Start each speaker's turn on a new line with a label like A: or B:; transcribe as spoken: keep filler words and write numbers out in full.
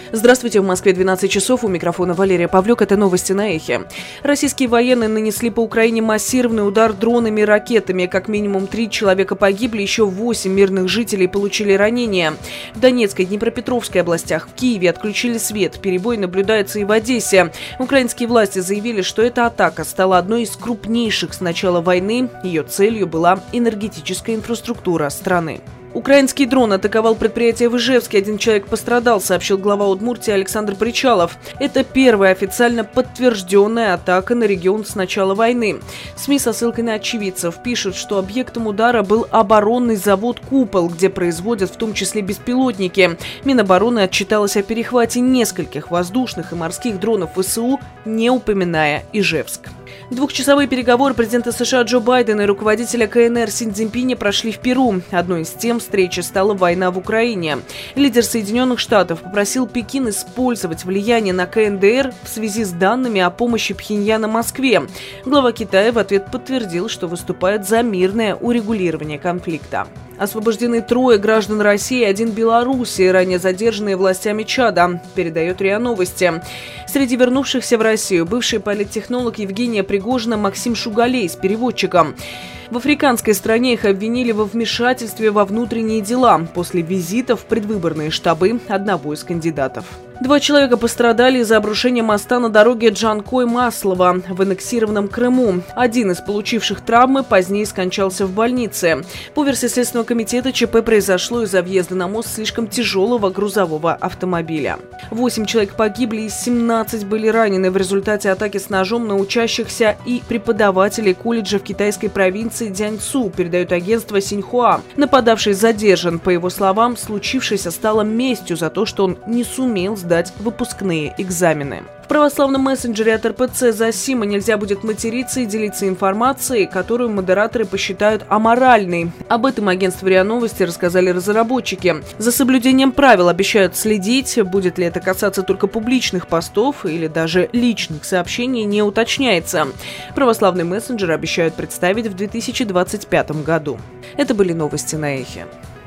A: Здравствуйте, в Москве двенадцать часов, у микрофона Валерия Павлюк, это новости на Эхе. Российские военные нанесли по Украине массированный удар дронами и ракетами. Как минимум три человека погибли, еще восемь мирных жителей получили ранения. В Донецкой и Днепропетровской областях, в Киеве отключили свет, перебой наблюдается и в Одессе. Украинские власти заявили, что эта атака стала одной из крупнейших с начала войны. Ее целью была энергетическая инфраструктура страны. Украинский дрон атаковал предприятие в Ижевске. Один человек пострадал, сообщил глава Удмуртии Александр Причалов. Это первая официально подтвержденная атака на регион с начала войны. СМИ со ссылкой на очевидцев пишут, что объектом удара был оборонный завод «Купол», где производят в том числе беспилотники. Минобороны отчиталась о перехвате нескольких воздушных и морских дронов ВСУ, не упоминая Ижевск. Двухчасовые переговоры президента США Джо Байдена и руководителя КНР Си Цзиньпиня прошли в Перу. Одной из тем встречи стала война в Украине. Лидер Соединенных Штатов попросил Пекин использовать влияние на КНДР в связи с данными о помощи Пхеньяна Москве. Глава Китая в ответ подтвердил, что выступает за мирное урегулирование конфликта. Освобождены трое граждан России и один Белоруссии, ранее задержанные властями Чада, передает РИА Новости. Среди вернувшихся в Россию бывший политтехнолог Евгения Пригожина Максим Шугалей с переводчиком. В африканской стране их обвинили во вмешательстве во внутренние дела после визита в предвыборные штабы одного из кандидатов. Два человека пострадали из-за обрушения моста на дороге Джанкой-Маслово в аннексированном Крыму. Один из получивших травмы позднее скончался в больнице. По версии Следственного комитета, ЧП произошло из-за въезда на мост слишком тяжелого грузового автомобиля. Восемь человек погибли и семнадцать были ранены в результате атаки с ножом на учащихся и преподавателей колледжа в китайской провинции Дзяньцу, передает агентство Синьхуа. Нападавший задержан. По его словам, случившееся стало местью за то, что он не сумел сдать выпускные экзамены. В православном мессенджере от эр пэ цэ «Зосима» нельзя будет материться и делиться информацией, которую модераторы посчитают аморальной. Об этом агентству РИА Новости рассказали разработчики. За соблюдением правил обещают следить. Будет ли это касаться только публичных постов или даже личных сообщений, не уточняется. Православный мессенджер обещают представить в две тысячи двадцать пятом году. Это были новости на Эхе.